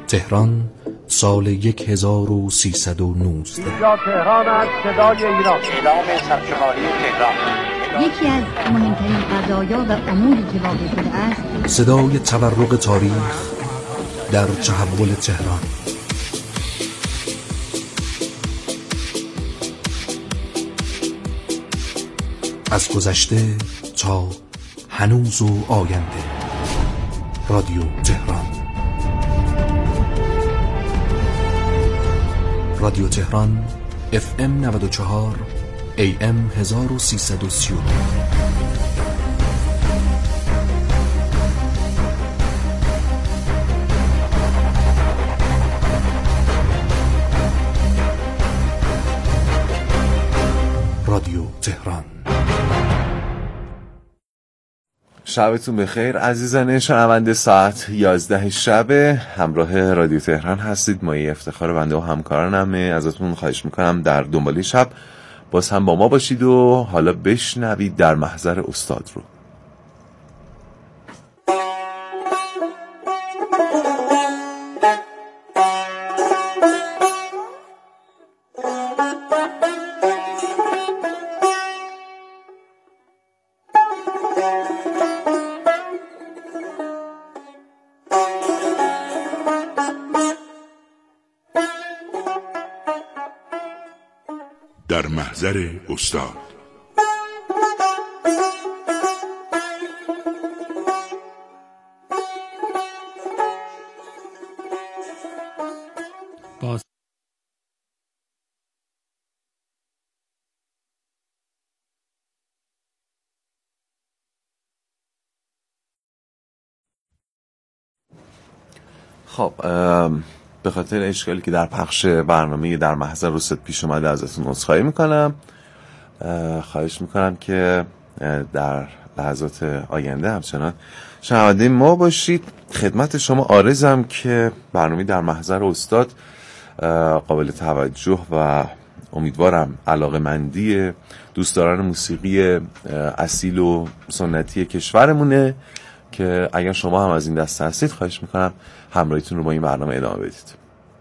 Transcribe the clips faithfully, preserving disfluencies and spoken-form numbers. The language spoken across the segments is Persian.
تهران سال هزار و سیصد و نوزده. اینجا تهران است، صدای ایران. اعلام سرشماری تهران. یکی از مهمترین قضایا و اموری که واقع شده است صدای تورق تاریخ در تحول تهران. از گذشته تا هنوز و آینده. رادیو تهران. رادیو تهران اف ام نود و چهار ای ام هزار و سیصد و سی و دو. رادیو تهران. شبتون بخیر عزیزان شنونده. ساعت یازده شب همراه رادیو تهران هستید. مایه افتخار بنده و همکارانم. ازتون خواهش میکنم در دنباله شب باز هم با ما باشید و حالا بشنوید در محضر استاد رو. در محضر استاد. باز خب به خاطر اشکالی که در پخش برنامه در محضر استاد پیش اومده ازتون عذرخواهی میکنم. خواهش میکنم که در لحظات آینده همچنان شنونده ما باشید. خدمت شما عارضم که برنامه در محضر استاد قابل توجه و امیدوارم علاقه‌مندی دوستداران موسیقی اصیل و سنتی کشورمونه که اگر شما هم از این دسته هستید خواهش میکنم همراهیتون رو با این برنامه ادامه بدید.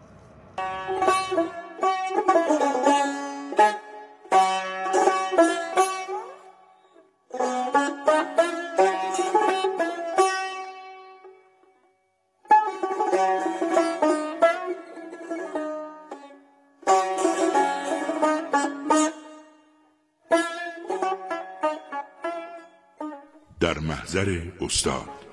در محضر استاد.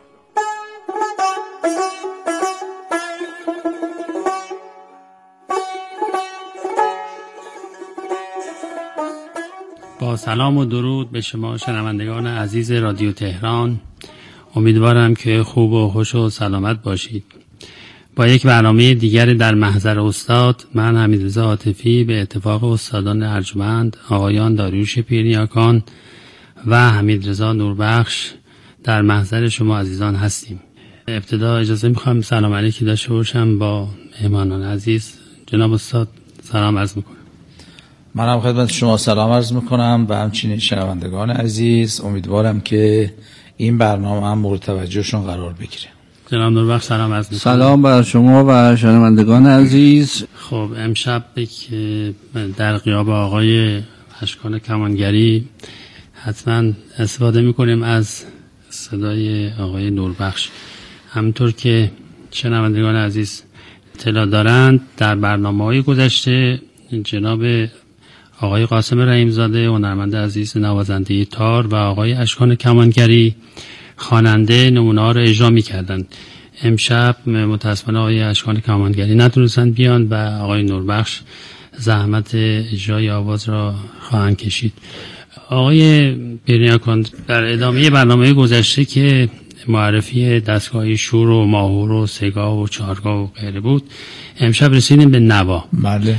با سلام و درود به شما شنوندگان عزیز رادیو تهران. امیدوارم که خوب و خوش و سلامت باشید. با یک برنامه دیگر در محضر استاد، من حمیدرضا عاطفی به اتفاق استادان ارجمند آقایان داریوش پیرنیاکان و حمیدرضا نوربخش در محضر شما عزیزان هستیم. ابتدا اجازه میخوام سلام علیکی داشته باشم با مهمانان عزیز. جناب استاد سلام عرض میکنم. منم خدمت شما سلام عرض میکنم و همچنین شنوندگان عزیز. امیدوارم که این برنامه هم مورد توجهشون قرار بگیره. جناب نوربخش سلام عرض میکنم. سلام بر شما و شنوندگان عزیز. خب امشب که در غیاب آقای اشکان کمانگری حتما استفاده میکنیم از صدای آقای نوربخش. همونطور که شنوندگان عزیز اطلاع دارند در برنامه‌های گذشته جناب آقای قاسم رحیمزاده هنرمند عزیز نوازنده تار و آقای اشکان کمانگری خواننده نمونه‌ها را اجرا می‌کردند. امشب متأسفانه آقای اشکان کمانگری نتونستند بیان و آقای نوربخش زحمت اجرای آواز را خواهند کشید. آقای پیرنیاکان در ادامه برنامه گذشته که معرفی دستگاه شور و ماهور و سگاه و چارگاه و غیره بود، امشب رسیدیم به نوا. بله.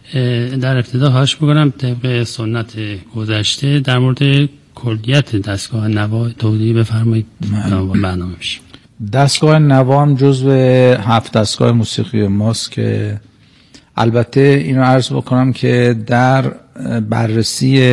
در ابتدا خواهش می‌کنم طبق سنت گذشته در مورد کلیت دستگاه نوا توضیح بفرمایید برنامه بشه. دستگاه نوا هم جزو هفت دستگاه موسیقی ماست که البته اینو عرض بکنم که در بررسی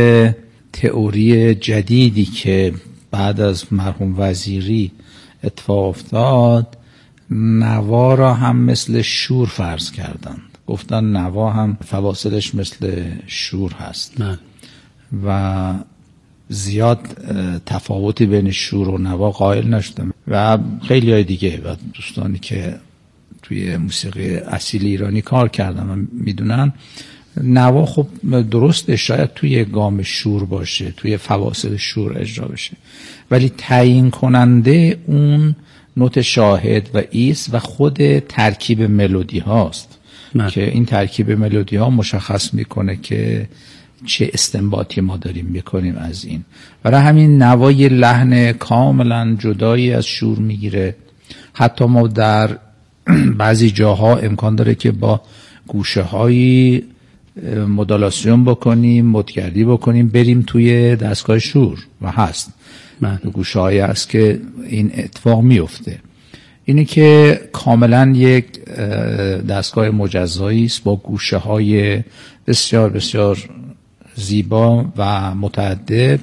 تئوری جدیدی که بعد از مرحوم وزیری اتفاق افتاد نوا را هم مثل شور فرض کردند. گفتن نوا هم فواصلش مثل شور هست من. و زیاد تفاوتی بین شور و نوا قائل نشدم و خیلی های دیگه و دوستانی که توی موسیقی اصیل ایرانی کار کردن و میدونن نوا خب درسته شاید توی گام شور باشه، توی فواصل شور اجرا بشه، ولی تعیین کننده اون نوت شاهد و ایست و خود ترکیب ملودی هاست من. که این ترکیب ملودی ها مشخص میکنه که چه استنباطی ما داریم میکنیم از این. برای همین نوای لحن کاملا جدایی از شور میگیره. حتی ما در بعضی جاها امکان داره که با گوشه هایی مدولاسیون بکنیم، مدگردی بکنیم، بریم توی دستگاه شور و هست گوشه هایی هست که این اتفاق میفته. اینه که کاملا یک دستگاه مجزایی است با گوشه های بسیار بسیار زیبا و متعدد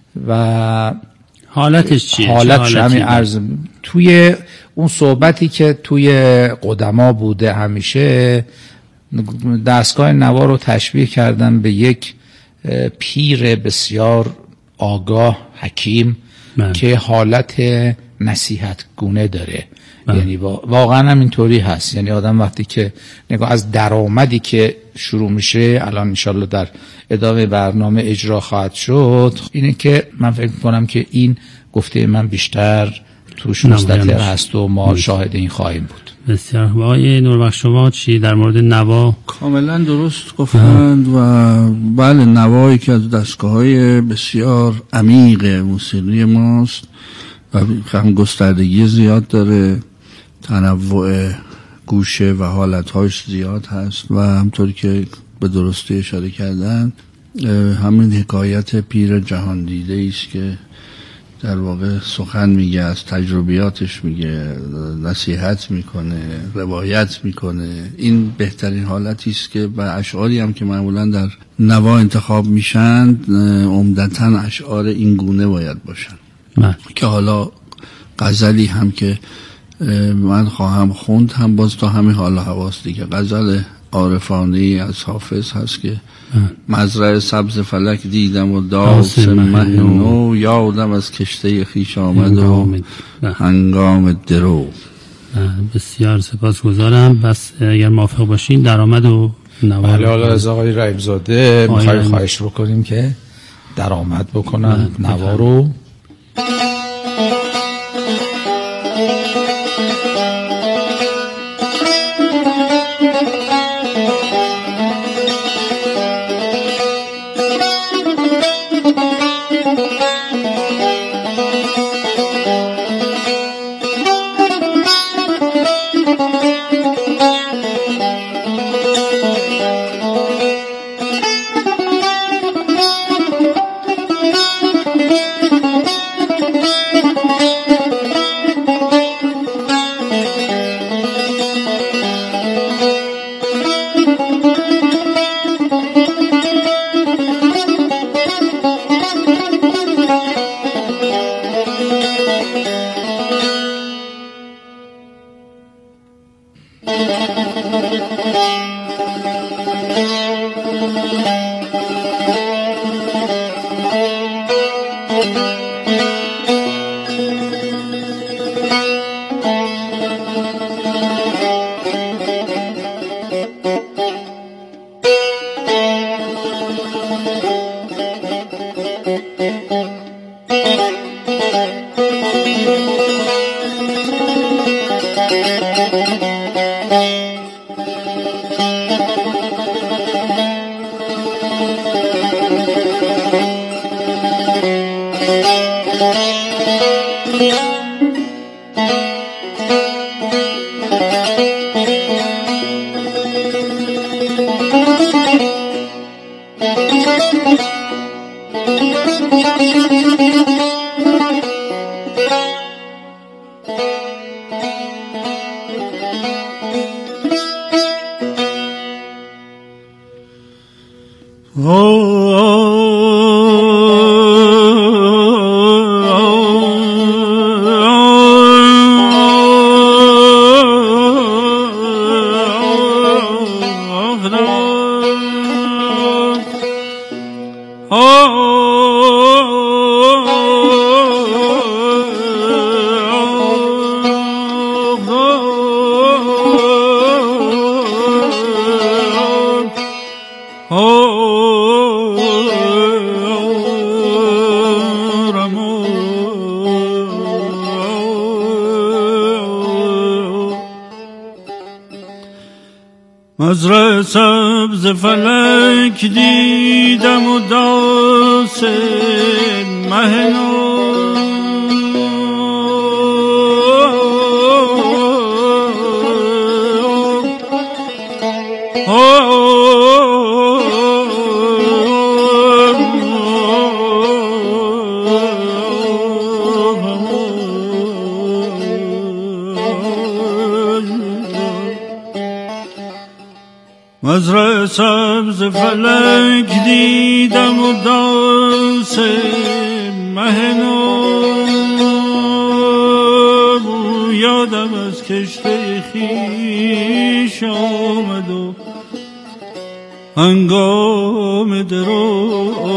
و حالتش چیه؟ حالتش همین عرض توی اون صحبتی که توی قدما بوده همیشه دستگاه نوا رو تشبیه کردن به یک پیر بسیار آگاه حکیم من. که حالت نصیحت گونه داره من. یعنی واقعا هم اینطوری هست. یعنی آدم وقتی که نگاه از درآمدی که شروع میشه الان انشالله در ادامه برنامه اجرا خواهد شد، اینه که من فکر کنم که این گفته من بیشتر توش مستطر هست و ما شاهد این خواهیم بود. بسیار. آقای نوربخش شما چی در مورد نوا؟ کاملا درست گفتند و بله نوایی که از دستگاه‌های بسیار عمیق موسیقی ماست و هم گستردگی زیاد داره، تنوع گوشه و حالت‌هاش زیاد هست و همطور که به درستی اشاره کردن همین حکایت پیر جهان دیده است که در واقع سخن میگه، از تجربیاتش میگه، نصیحت میکنه، روایت میکنه. این بهترین حالتی است که و اشعاری هم که معمولا در نوا انتخاب میشن عمدتاً اشعار این گونه باید باشن من. که حالا غزلی هم که من خواهم خوند هم باز تا همین حال حواس دیگه. غزل عارفانه‌ای از حافظ هست که مزرعه سبز فلک دیدم و داس مهنو، یادم از کشته خیش آمد و هنگام درو. بسیار سپاسگزارم. بس اگر موافق باشین درآمد و نوا بله حالا از آقای رحیم‌زاده می‌خوایم خواهش بکنیم که درآمد بکنن نوا رو. مزرعه سبز فلک دیدم و داس مه نو مزرعه سبز فلک دیدم و داس مه نو یادم از کشته خویش آمد و هنگام درو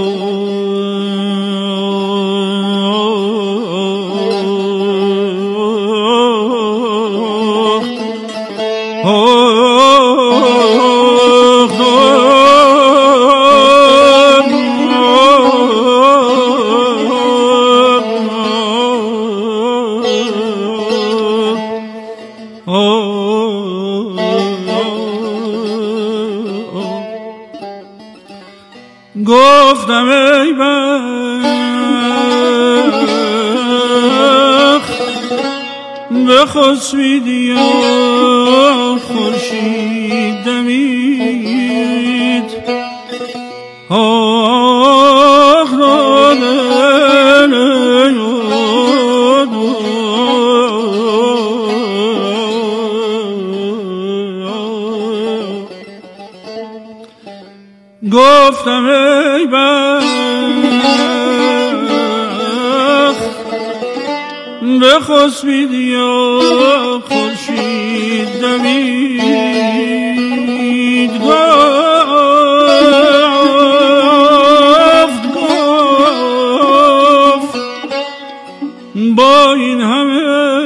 گفتم ای بخت بخسبیدی یا خورشید دمید آخ گفتم ای بخت بخسبیدی یا خورشید دمید گفت گفت با این همه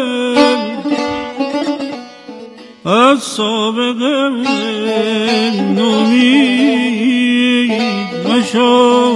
از سابقه نومید مشو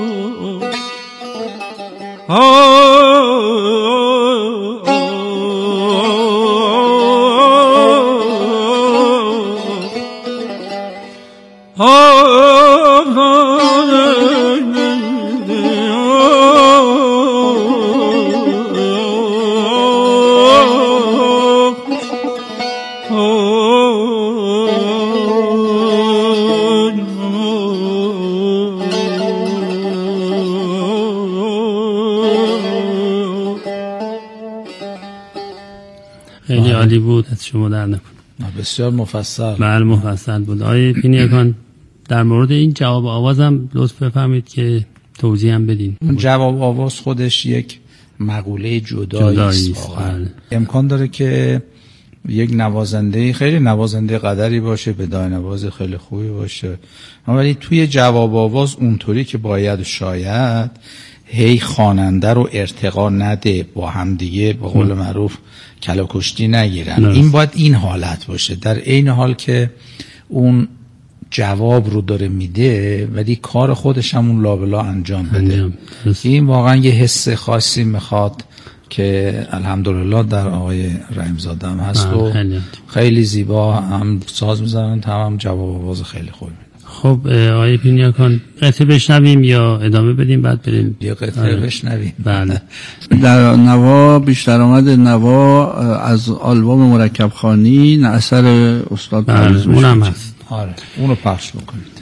خیلی عالی بود، از شما در نکنه. بسیار مفصل. بله مفصل بود. آقای پینیاکان در مورد این جواب آوازم لطف بفرمایید که توضیح هم بدین. جواب آواز خودش یک مقوله جدایی است. امکان داره که یک نوازنده خیلی نوازنده قدری باشه، بدای نواز خیلی خوبی باشه، ولی توی جواب آواز اونطوری که باید شاید هی خواننده رو ارتقا نده، با هم دیگه به قول معروف کلاکشتی نگیرن. نه. این باید این حالت باشه، در عین حال که اون جواب رو داره میده ولی کار خودش هم اون لابلا انجام بده. انجام. این واقعا یه حس خاصی میخواد که الحمدلله در آقای رحیم‌زاده هم هست و خیلی, خیلی زیبا هم ساز میزنن، هم جواب آواز خیلی خوبی. خب آقای پینیاکان قطعه بشنویم یا ادامه بدیم بعد بریم؟ یه قطعه بشنویم. بله. در نوا بیشتر آمد نوا از آلبوم مرکب خوانی اثر استاد پرویز اونم هست. آره اونو پخش بکنید.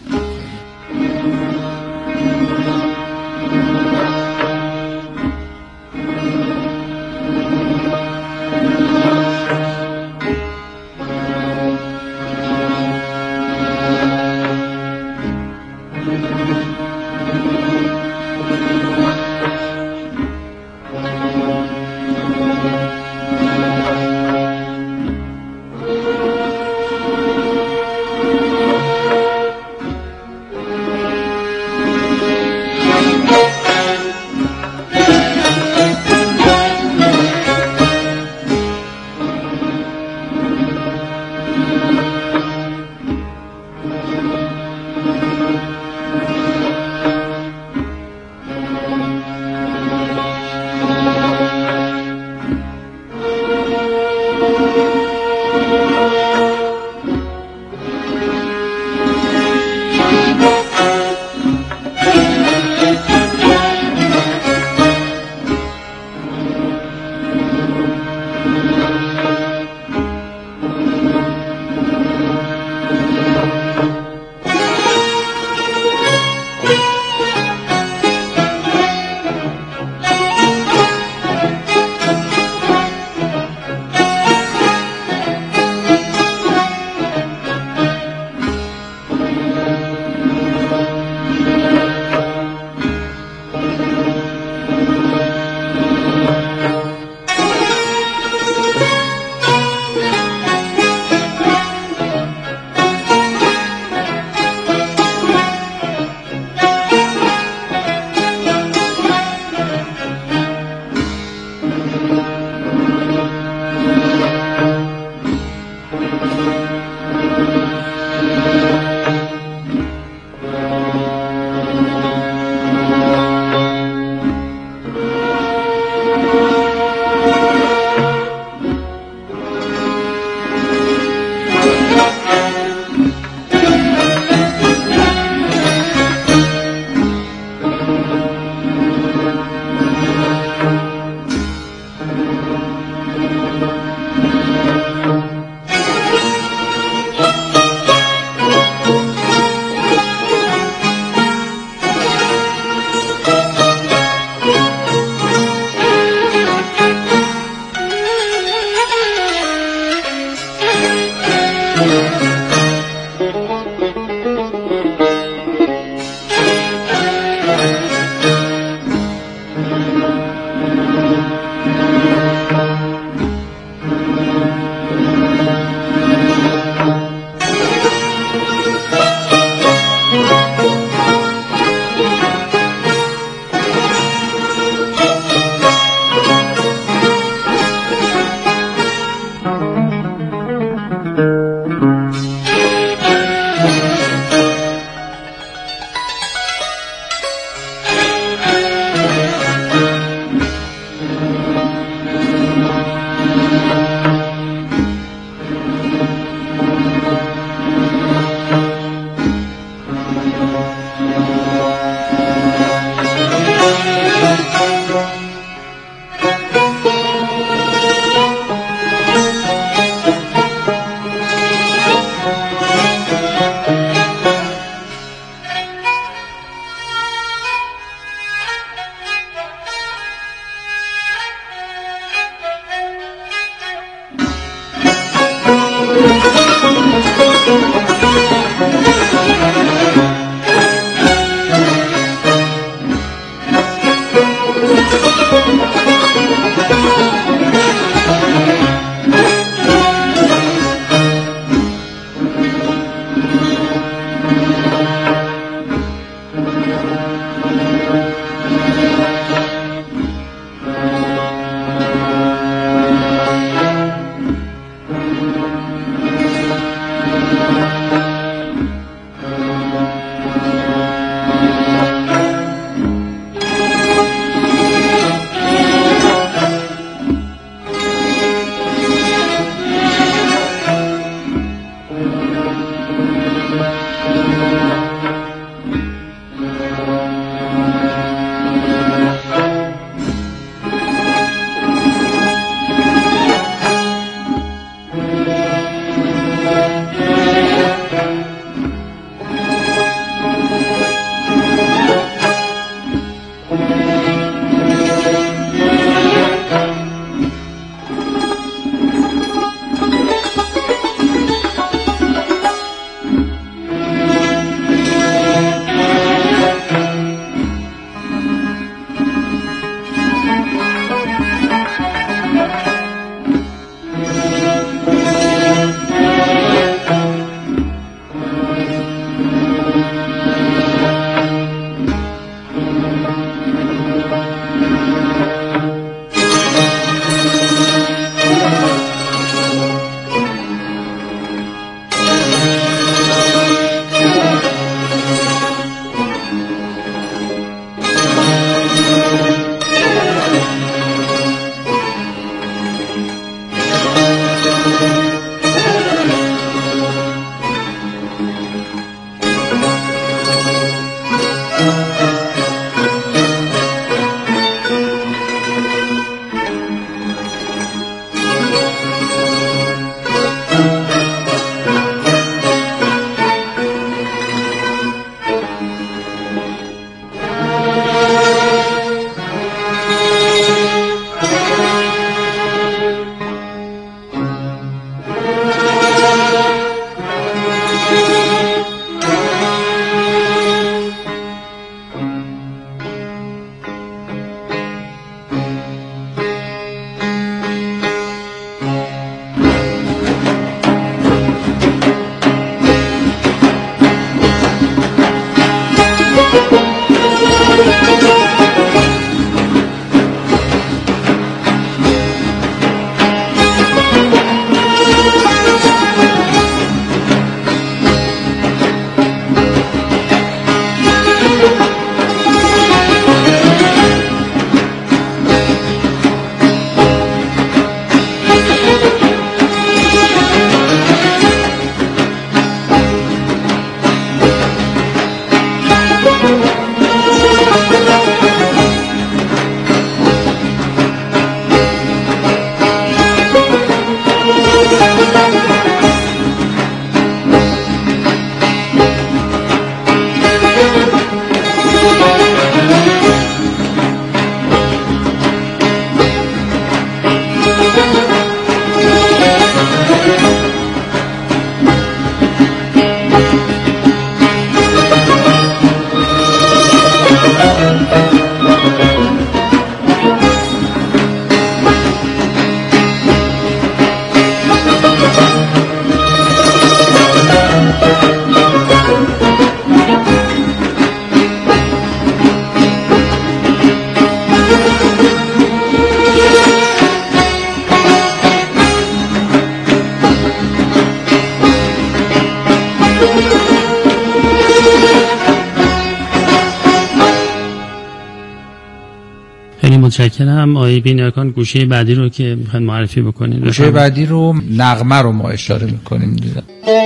متشکرم. آقای بینیاکان گوشه بعدی رو که میخواین معرفی بکنید. گوشه بعدی رو نغمه رو ما اشاره میکنیم دیدم.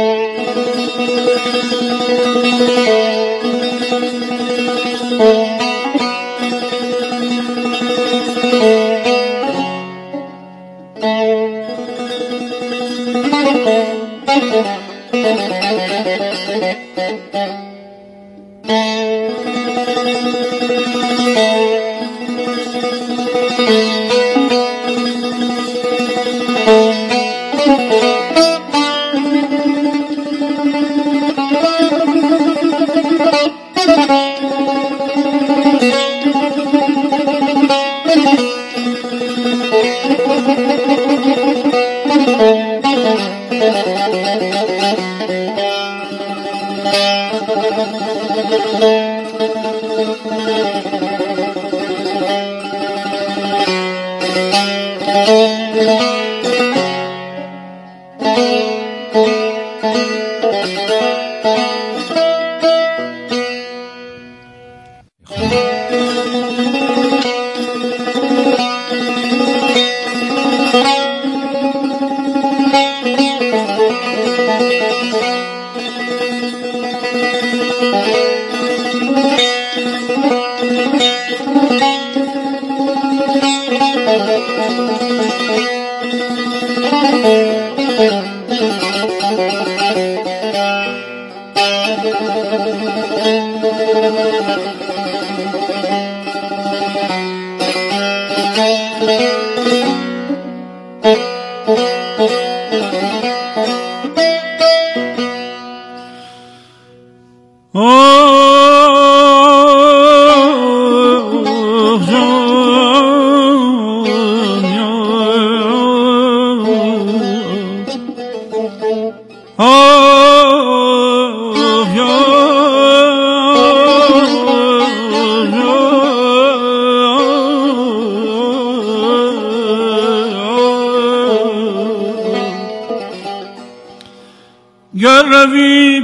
گر روی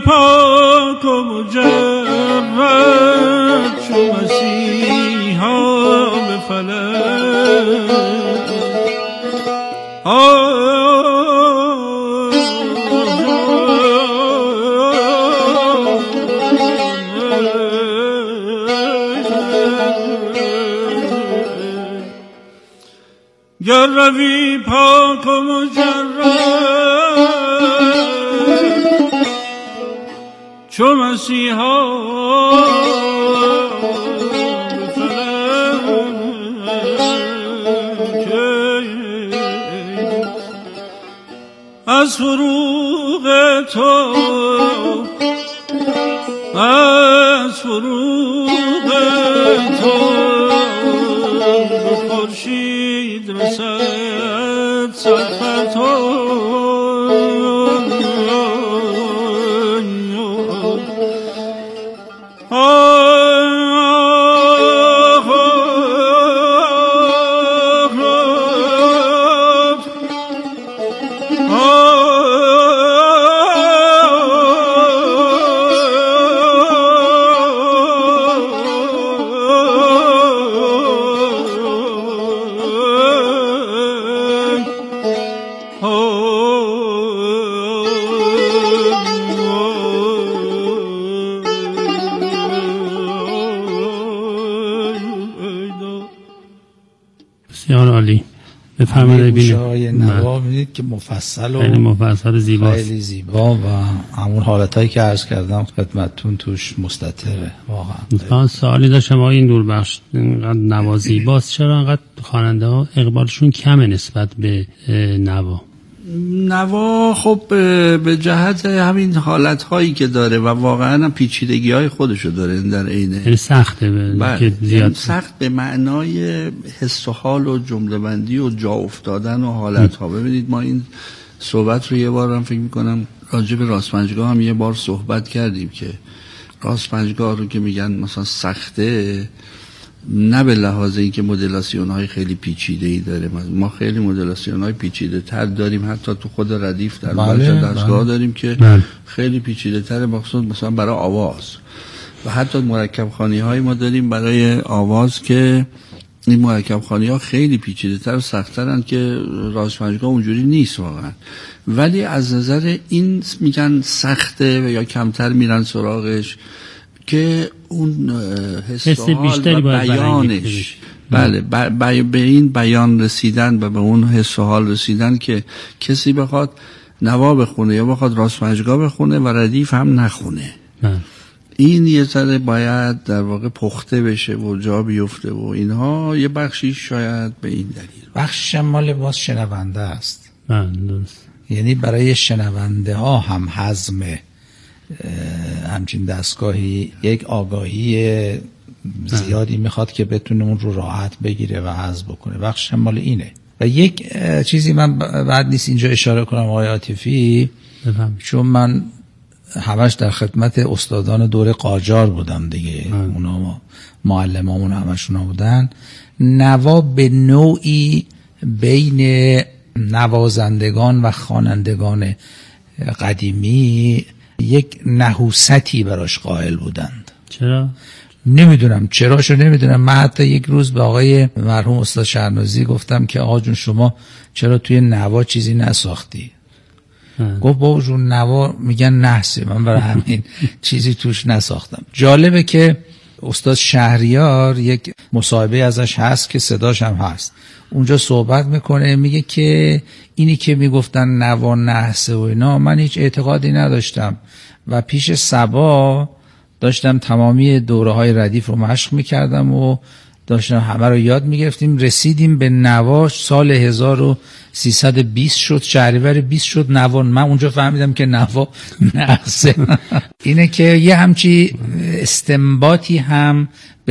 پاک و مجرد چو مسیحا به فلک گر روی پاک و مجرد چو مسیحا به فلک از فروغ تو از فروغ تو به خورشید رسد سفر تو بسیار عالی. بفرمایید. گوشه‌های نوا می‌بینید که مفصل و خیلی مفصل زیباست، خیلی زیبا و همون حالتایی که عرض کردم خدمتتون توش مستتره واقعا. مثلا سوالی داشتم آقای این دوربخش، اینقدر نوا زیباست چرا انقدر خواننده ها اقبالشون کمه نسبت به نوا؟ نوا خب به جهت همین حالت هایی که داره و واقعا هم پیچیدگی های خودشو داره در عینه، یعنی سخته که زیاد سخت به معنای حس و حال و جمله بندی و جا افتادن و حالت ها. ببینید ما این صحبت رو یه بار هم فکر میکنم راجع به راست پنجگاه هم یه بار صحبت کردیم که راست پنجگاه رو که میگن مثلا سخته، نه به لحاظ اینکه مدلاسیون های خیلی پیچیده ای داره، ما خیلی مدلاسیون های پیچیده تر داریم، حتی تو خود ردیف در بله، دستگاه بله. داریم که بله. خیلی پیچیده تر، مخصوص مثلا برای آواز، و حتی مرکب خوانی های ما داریم برای آواز که این مرکب خوانی ها خیلی پیچیده تر و سخت ترن که راست پنجگاه اونجوری نیست واقعا. ولی از نظر این میگن سخته و یا کمتر میرن سراغش که اون حس و حال و بیانش، بله ب... به این بیان رسیدن و به اون حس و حال رسیدن که کسی بخواد نوا بخونه یا بخواد راست پنجگاه بخونه و ردیف هم نخونه. بله. این یه ذره باید در واقع پخته بشه و جا بیفته و اینها، یه بخشی شاید به این دلیل. بخش مال باز شنونده است. بله درست. یعنی برای شنونده ها هم هضم همچین دستگاهی یک آگاهی زیادی میخواد که بتونه اون رو راحت بگیره و هضم بکنه. بخش مال اینه. و یک چیزی من بعد نیست اینجا اشاره کنم آقای عاطفی، چون من همش در خدمت استادان دوره قاجار بودم دیگه، اونا معلمامون همشون بودن. نوا به نوعی بین نوازندگان و خوانندگان قدیمی یک نحوستی براش قائل بودند. چرا؟ نمیدونم چراشو نمیدونم. من حتی یک روز به آقای مرحوم استاد شهرنازی گفتم که آقا جون شما چرا توی نوا چیزی نساختی؟ گفت بابا جون نوا میگن نحسه، من برای همین چیزی توش نساختم. جالبه که استاد شهریار یک مصاحبه ازش هست که صداش هم هست، اونجا صحبت میکنه، میگه که اینی که میگفتن نوا نحسه و اینا من هیچ اعتقادی نداشتم و پیش صبا داشتم تمامی دوره های ردیف رو مشق میکردم و داشتم همه رو یاد میگرفتیم، رسیدیم به نوا سال هزار و سیصد و بیست شد، شهریور بیست شد نوا. من اونجا فهمیدم که نوا نحسه. اینه که یه همچی استنباطی هم